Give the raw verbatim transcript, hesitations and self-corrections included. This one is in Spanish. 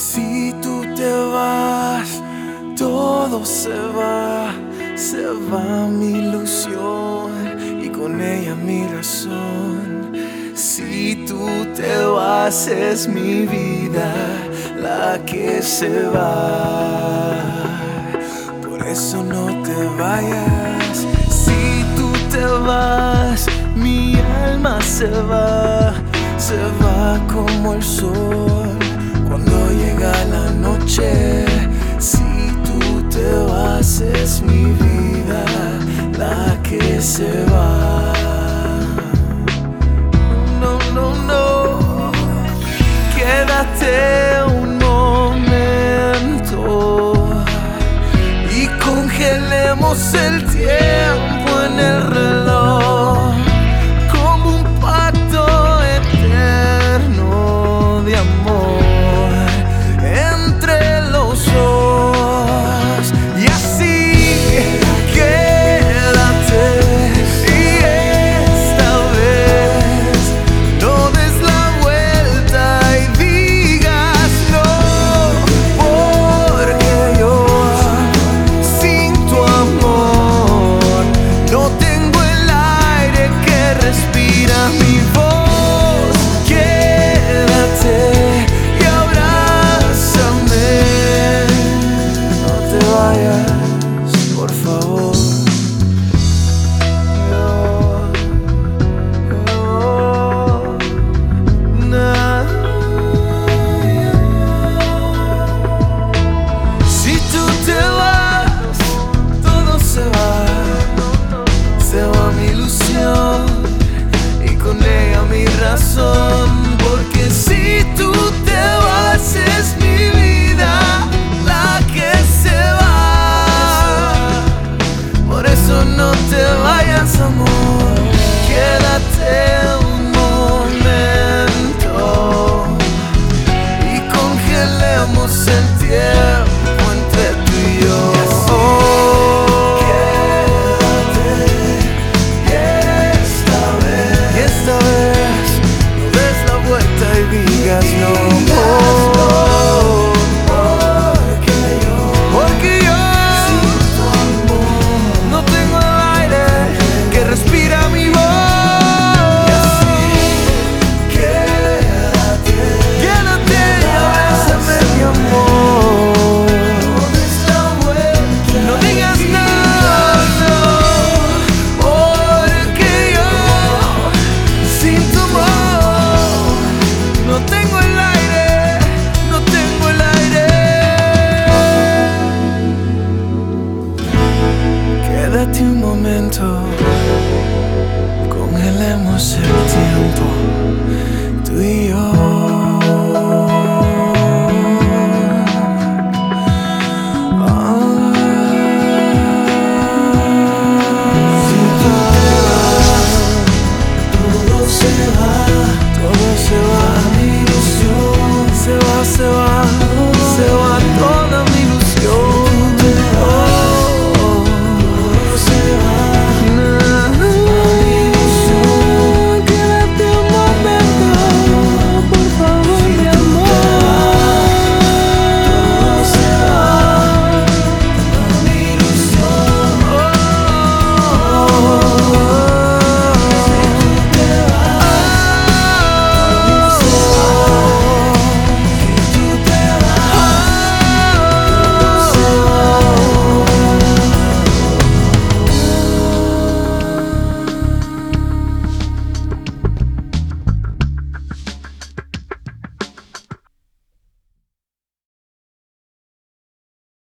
Si tú te vas, todo se va, se va mi ilusión y con ella mi razón. Si tú te vas es mi vida la que se va. Por eso no te vayas. Si tú te vas, mi alma se va, se va como el sol cuando llega la noche. Si tú te vas es mi vida la que se va.